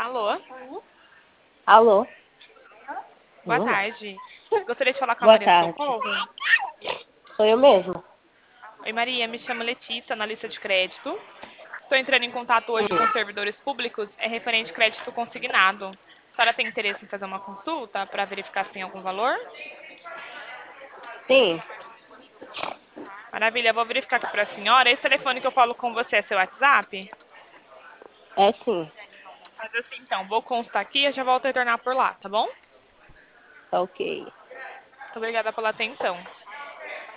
Alô, Alô? boa Menina? tarde. Gostaria de falar com a Boa Maria do tarde. Socorro. Sou eu mesma. Oi, Maria, me chamo Letícia, analista de crédito. Estou entrando em contato hoje com Hum, servidores públicos, é referente crédito consignado. A senhora tem interesse em fazer uma consulta para verificar se tem algum valor? sim, Maravilha, vou verificar aqui para a senhora. Esse telefone que eu falo com você é seu WhatsApp? é sim. Mas assim, então, vou constar aqui e eu já volto a retornar por lá, tá bom? Tá ok. Muito obrigada pela atenção.